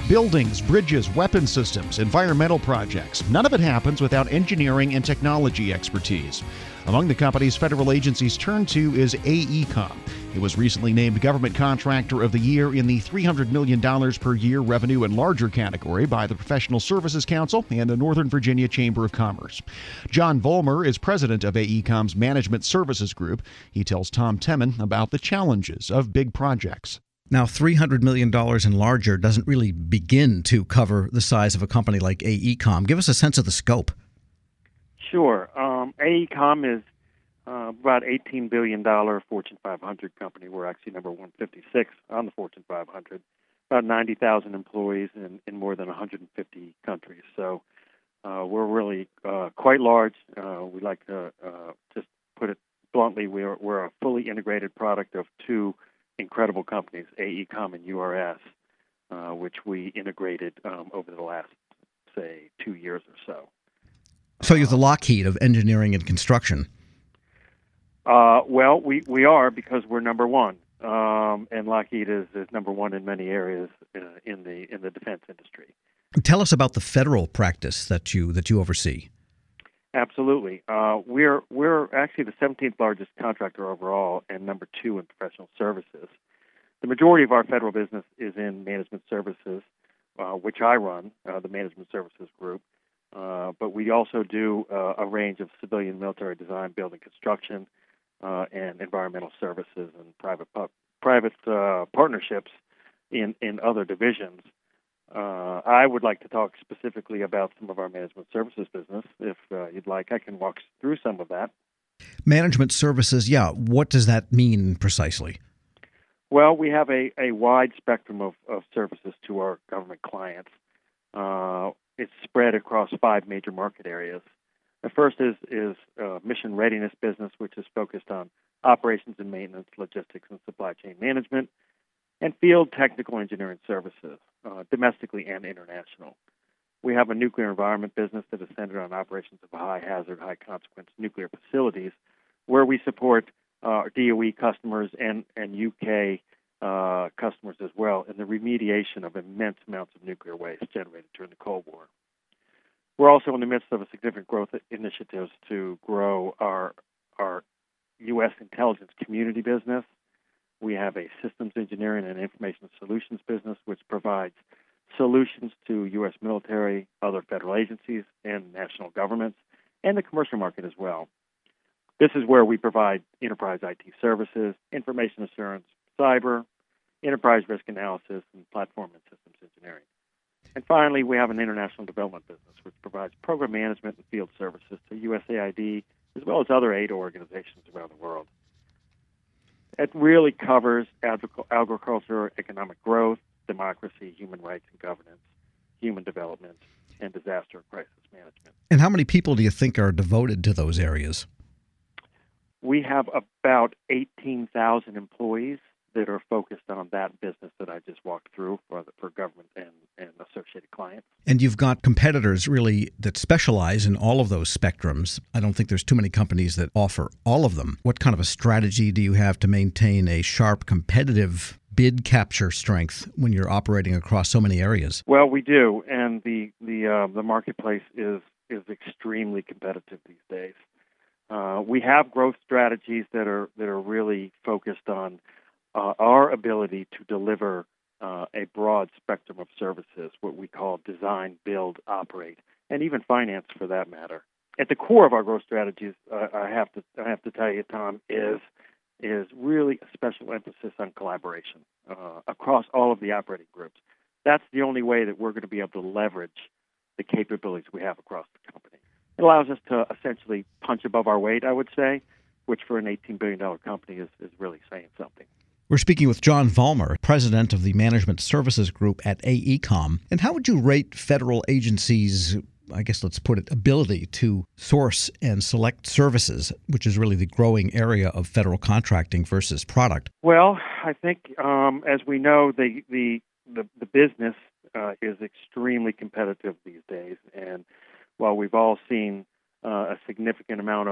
Buildings, bridges, weapon systems, environmental projects. None of it happens without engineering and technology expertise. Among the companies federal agencies turn to is AECOM. It was recently named Government Contractor of the Year in the $300 million per year revenue and larger category by the Professional Services Council and the Northern Virginia Chamber of Commerce. John Vollmer is president of AECOM's Management Services Group. He tells Tom Temin about the challenges of big projects. Now, $300 million and larger doesn't really begin to cover the size of a company like AECOM. Give us a sense of the scope. Sure. AECOM is about $18 billion Fortune 500 company. We're actually number 156 on the Fortune 500. About 90,000 employees in more than 150 countries. So we're really quite large. We like to just put it bluntly, we're a fully integrated product of two incredible companies, AECOM and URS, which we integrated over the last, say, 2 years or so. So you're the Lockheed of engineering and construction. Well, we are because we're number one, and Lockheed is number one in many areas in the defense industry. Tell us about the federal practice that you oversee. Absolutely. We're actually the 17th largest contractor overall and number 2 in professional services. The majority of our federal business is in management services, which I run, the Management Services Group. But we also do a range of civilian military design, building, construction, and environmental services and private partnerships in other divisions. I would like to talk specifically about some of our management services business. If you'd like, I can walk through some of that. Management services, yeah. What does that mean precisely? Well, we have a wide spectrum of services to our government clients. It's spread across 5 major market areas. The first is mission readiness business, which is focused on operations and maintenance, logistics and supply chain management, and field technical engineering services, domestically and international. We have a nuclear environment business that is centered on operations of high-hazard, high-consequence nuclear facilities, where we support DOE customers and UK customers as well in the remediation of immense amounts of nuclear waste generated during the Cold War. We're also in the midst of a significant growth initiatives to grow our U.S. intelligence community business. We have a systems engineering and information solutions business, which provides solutions to U.S. military, other federal agencies, and national governments, and the commercial market as well. This is where we provide enterprise IT services, information assurance, cyber, enterprise risk analysis, and platform and systems engineering. And finally, we have an international development business, which provides program management and field services to USAID, as well as other aid organizations around the world. It really covers agriculture, economic growth, democracy, human rights and governance, human development, and disaster and crisis management. And how many people do you think are devoted to those areas? We have about 18,000 employees that are focused on that business that I just walked through for government and associated clients. And you've got competitors really that specialize in all of those spectrums. I don't think there's too many companies that offer all of them. What kind of a strategy do you have to maintain a sharp, competitive bid capture strength when you're operating across so many areas? Well, we do, and the marketplace is extremely competitive these days. We have growth strategies that are really focused on our ability to deliver a broad spectrum of services, what we call design, build, operate, and even finance for that matter. At the core of our growth strategies, I have to tell you, Tom, is really a special emphasis on collaboration across all of the operating groups. That's the only way that we're going to be able to leverage the capabilities we have across the company. It allows us to essentially punch above our weight, I would say, which for an $18 billion company is really saying something. We're speaking with John Vollmer, president of the Management Services Group at AECOM. And how would you rate federal agencies, I guess let's put it, ability to source and select services, which is really the growing area of federal contracting versus product? Well, I think, as we know, the business is extremely competitive these days. And while we've all seen a significant amount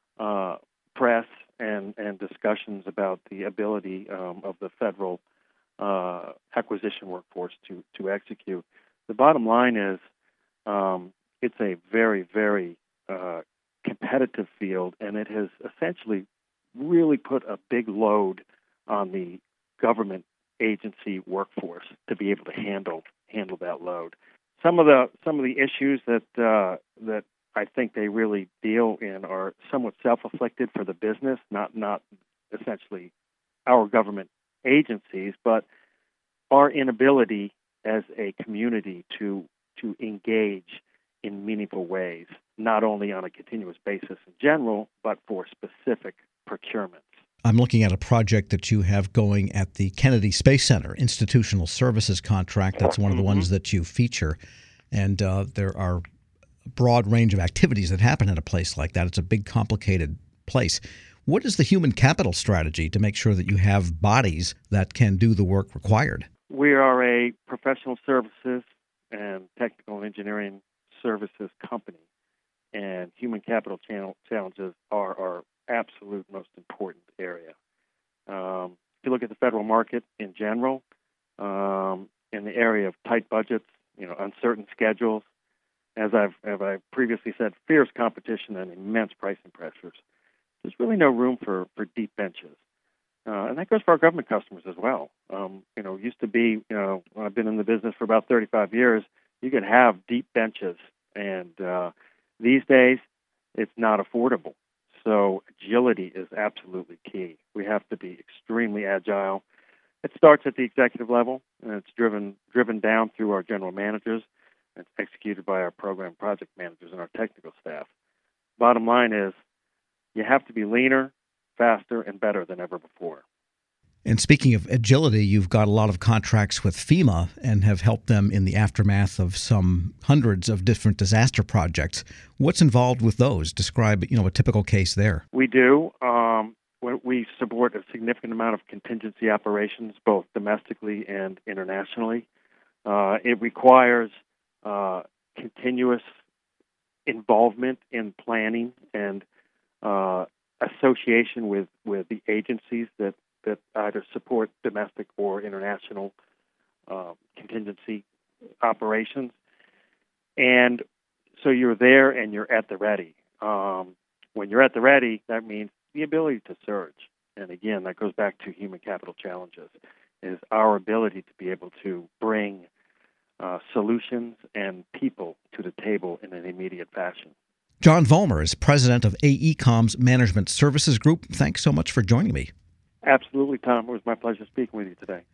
of press and discussions about the ability of the federal acquisition workforce to execute. The bottom line is it's a very, very competitive field, and it has essentially really put a big load on the government agency workforce to be able to handle that load. Some of the issues that I think they really deal in are somewhat self-inflicted for the business, not essentially our government agencies, but our inability as a community to engage in meaningful ways, not only on a continuous basis in general, but for specific procurements. I'm looking at a project that you have going at the Kennedy Space Center, institutional services contract. That's one of the ones that you feature. And there are a broad range of activities that happen in a place like that. It's a big, complicated place. What is the human capital strategy to make sure that you have bodies that can do the work required? We are a professional services and technical engineering services company, and human capital challenges are our absolute most important area. If you look at the federal market in general, in the area of tight budgets, uncertain schedules, as I've previously said, fierce competition and immense pricing pressures, there's really no room for deep benches. And that goes for our government customers as well. Used to be, I've been in the business for about 35 years, you could have deep benches, and these days it's not affordable. So agility is absolutely key. We have to be extremely agile. It starts at the executive level, and it's driven down through our general managers. It's executed by our program project managers and our technical staff. Bottom line is you have to be leaner, faster, and better than ever before. And speaking of agility, you've got a lot of contracts with FEMA and have helped them in the aftermath of some hundreds of different disaster projects. What's involved with those? Describe, a typical case there. We do. We support a significant amount of contingency operations, both domestically and internationally. It requires continuous involvement in planning and association with the agencies that either support domestic or international contingency operations. And so you're there and you're at the ready. When you're at the ready, that means the ability to surge. And again, that goes back to human capital challenges, is our ability to be able to bring solutions and people to the table in an immediate fashion. John Vollmer is president of AECOM's Management Services Group. Thanks so much for joining me. Absolutely, Tom. It was my pleasure speaking with you today.